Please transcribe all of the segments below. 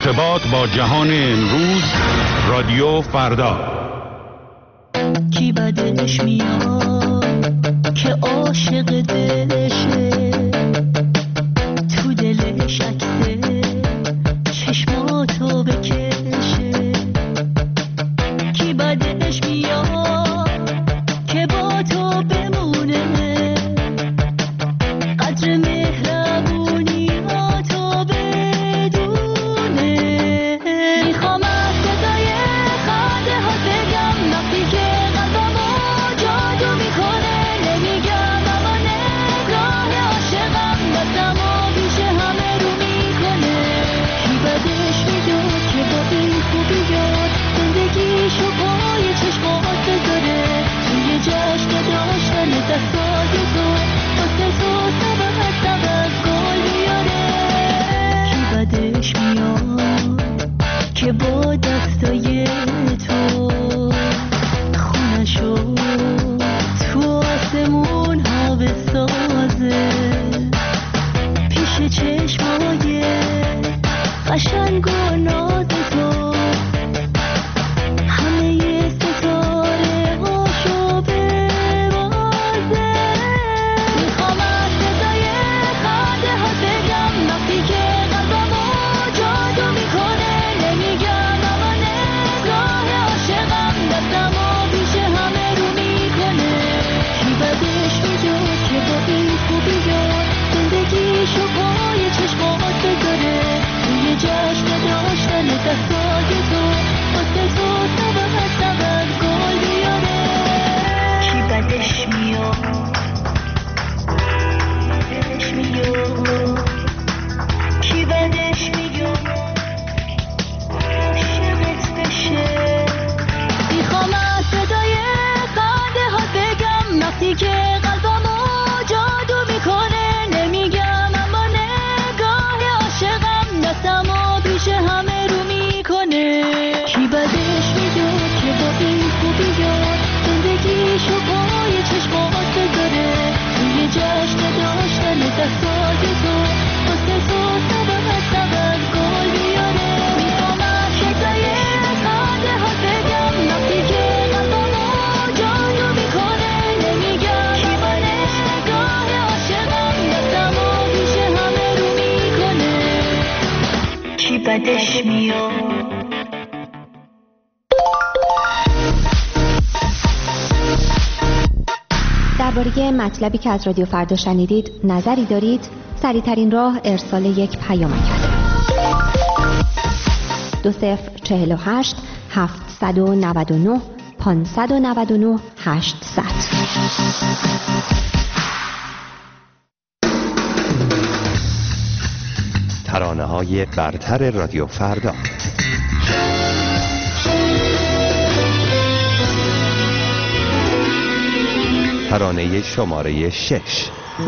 ارتباط با جهان امروز، رادیو فردا. کی بدش میاد که عاشق دلشه، تو دلش عکسه چشماتو بکشه. کی بدش میاد که با تو بمونه، قدر مهربونیاتو بدونه. میخوام از صدای خنده ها بگم وقتی که قلبمو جادو میکنه. نمیگم اما نگاه عاشقم دستمو پیش همه رو میکنه. کی بدش میاد که با این خوبیات زندگیشو پای چشمات بذاره، توی جشن داشتن دستای تو واسه تو سبب گل بیاره. کی بدش میاد که با دستای تو خونشو تو آسمون ها بسازه، پیش چشمای قشنگ و ناز تو همه ستاره هاشو ببازه. میخوام از صدای خنده ها بگم وقتی که قلبمو جادو میکنه. نمیگم اما نگاه عاشقم دستمو پیش همه رو میکنه. کی بدش میاد که با این خوبیات زندگیشو پای چشمات بذاره، توی جشن داشتن دستای تو واسه تو سبب گل بیاره. کی بدش میاد کی بدش میاد عاشقت بشه. میخوام از صدای خنده ها بگم وقتی که قلبمو جادو میکنه. نمیگم اما نگاه عاشقم دستمو پیش همه رو میکنه. کی بدش میاد که با این خوبیات زندگیشو پای چشمات بذاره، توی جشن داشتن دستای تو واسه تو سبب گل بیاره. میخوام از صدای خنده ها بگم وقتی که قلبمو جادو میکنه. نمیگم اما نگاه عاشقم دستمو پیش همه رو میکنه. کی بدش میاد. درباره مطلبی که از رادیو فردا شنیدید نظری دارید؟ سریع‌ترین راه ارسال یک پیامک است. 2048 799 599 800. ترانه‌های برتر رادیو فردا. ترانه شماره 6.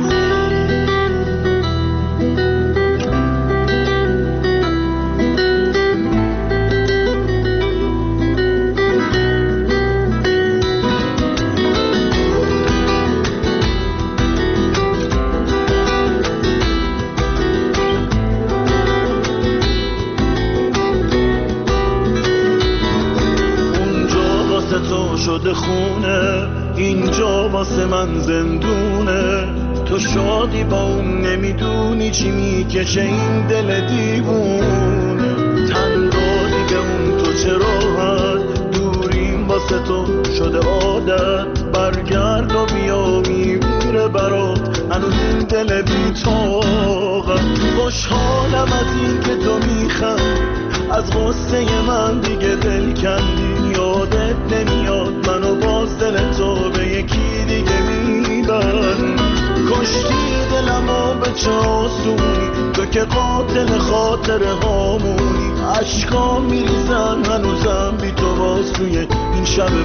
شده خونه، اینجا واسه من زندونه. تو شادی با اون نمیدونی چی میکشه این دل دیوونه. تنها دیگه اون تو چرا هست، دوریم واسه تو شده عادت. برگرد و بیا میمیره برات هنوز این دل بی‌طاقت. خوشحالم از این که تو میخندی، از غصه من دیگه دل کندی. یادت نمیاد منو باز دل تو به یکی دیگه میبند. کشتی دلمو به چه آسونی، تو که قاتل خاطره هامونی. عشقا میریزن هنوزم بی تو باز توی این شب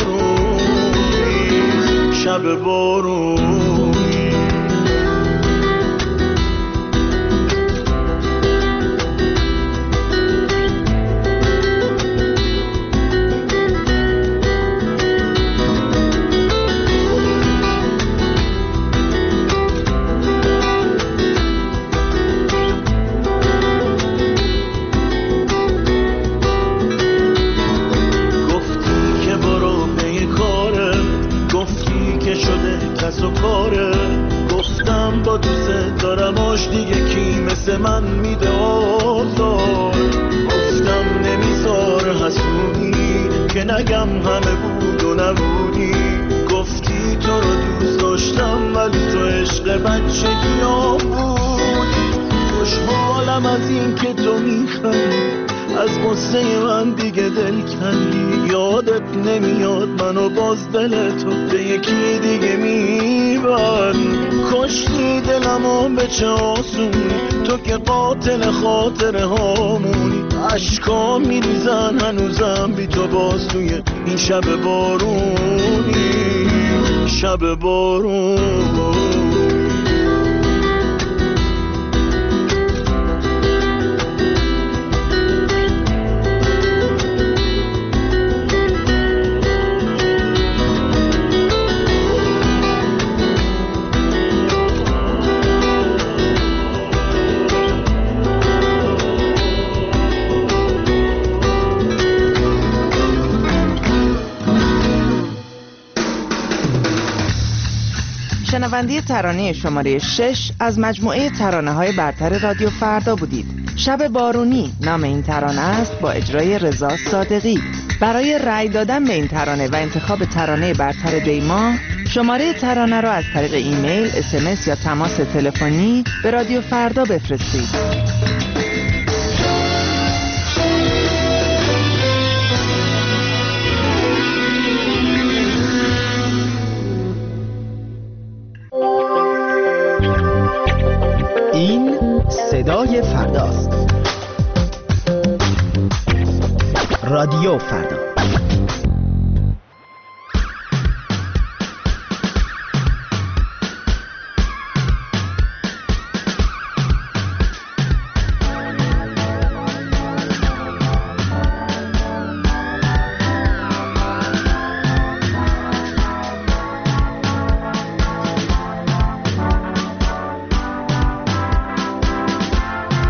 بارونی، شب بارونی. نگم همه بود و نبودی. گفتی تو رو دوست داشتم ولی تو عشق بچگیام بودی. خوشحالم از این که تو میخندی، از قصه من دیگه دل کندی. یادت نمیاد منو باز دل تو به یکی دیگه میبری. کشتی دلمو به چه آسونی، تو که قاتل خاطره هامونی. عشقا میریزن هنوزم بی تو باز توی این شب بارونی، شب بارون. شنونده ترانه شماره 6 از مجموعه ترانه‌های برتر رادیو فردا بودید. شب بارونی نام این ترانه است با اجرای رضا صادقی. برای رأی دادن به این ترانه و انتخاب ترانه برتر دیما، شماره ترانه را از طریق ایمیل، SMS یا تماس تلفنی به رادیو فردا بفرستید. این صدای فرداست. رادیو فردا.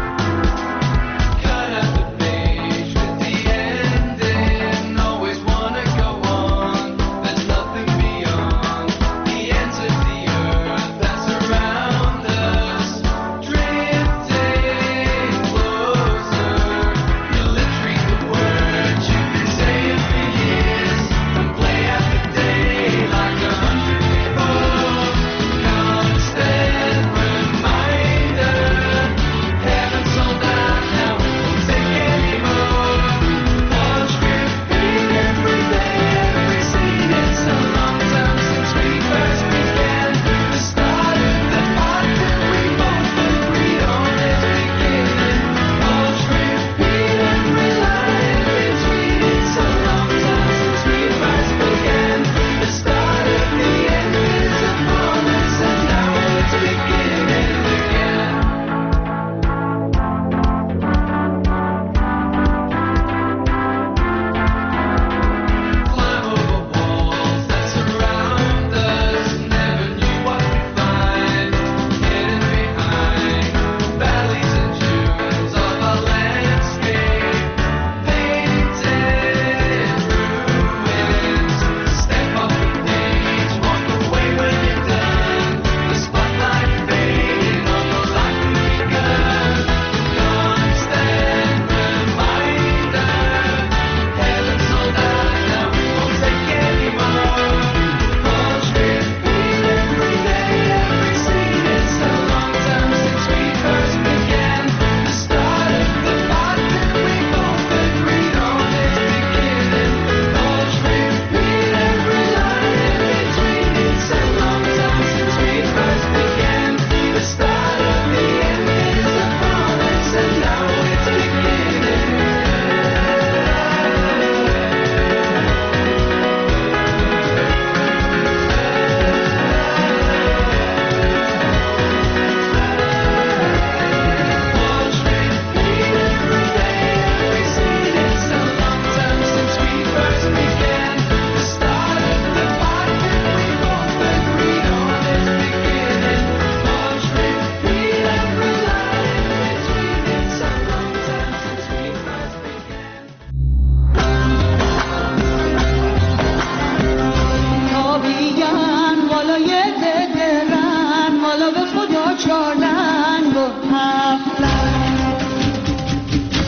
One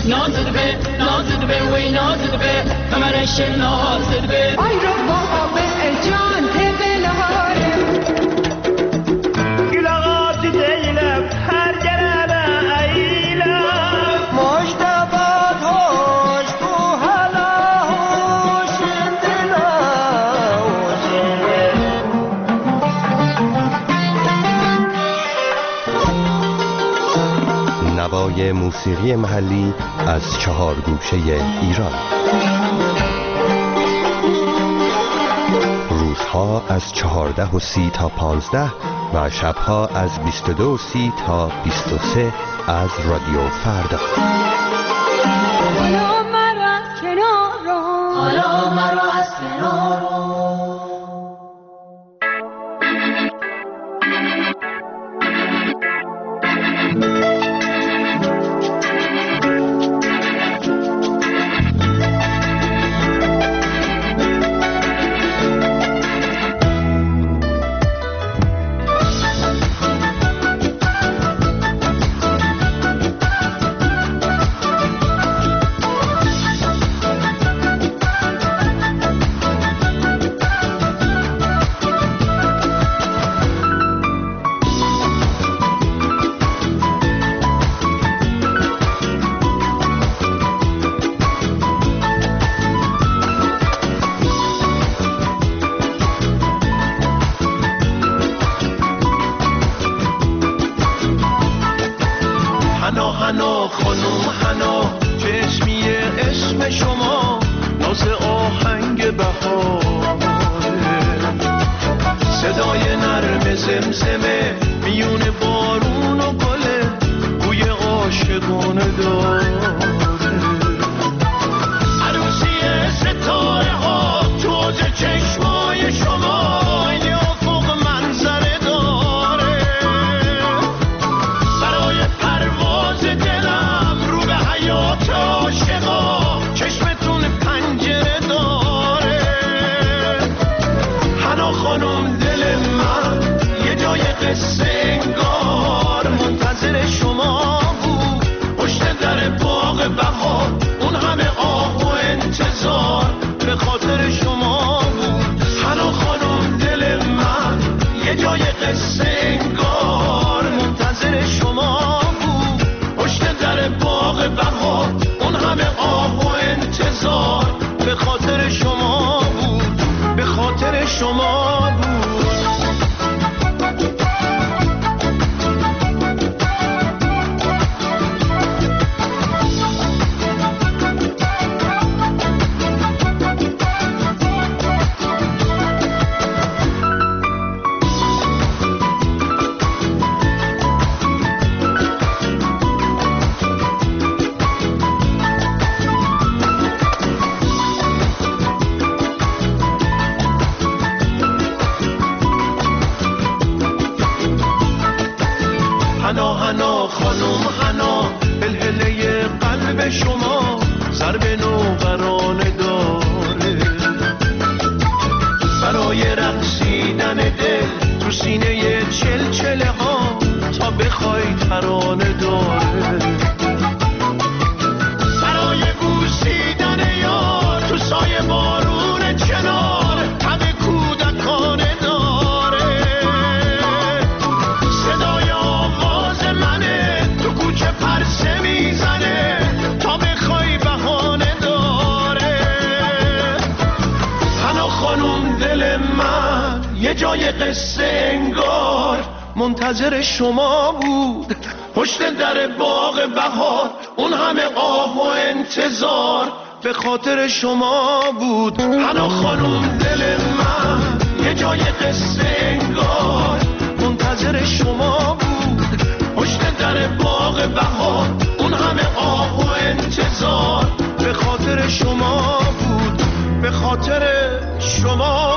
نازل به نازل به وی نازل به کمرش نازل به آی رو با به جان به نهاره گلاغات دیلم هر گرم ایلم مشتبات هوش تو حالا هوش دلا نوای موسیقی محلی از 4 گوشه ایران. روزها از 14:30 تا 15 و شبها از 22:30 تا 23 از رادیو فردا. حالا مرا از کنار حالا مرا از کنار حنا خانم حنا چشمی اسم شما ناز آهنگ بهاره صدای نرم زمزمه میون بارون و گله بوی عاشقانه داره عروسی ستاره ها توز چشمای شما این افق منظره داره برای پرواز دلم رو به حیات عاشقا چشمتون پنجره داره حنا خانم دل من یه جای قصه انگار منتظر شما بود پشت در باغ بهار اون همه آه و انتظار به خاطر شما بود حنا خانم دل من یه جای قصه انگار منتظر شما بود پشت در باغ بهار اون همه آه و انتظار به خاطر شما بود به خاطر شما بود حنا حنا خانم حنا هلهله قلب شما ضرب نوقرانه داره برای رقصیدن دل تو سینه چلچله ها تا بخوای ترانه داره برای بوسیدن یار تو سایه بارون چنار تب کودکانه داره صدای آواز منه تو کوچه پرسه میزنه تا بخوای بهانه داره حنا خانم دل من یه جای قصه انگار منتظر شما بود پشت در باغ بهار اون همه آه و انتظار به خاطر شما بود حنا خانم دل من یه جای قصه انگار منتظر شما بود پشت در باغ بهار اون همه آه و انتظار به خاطر شما بود به خاطر شما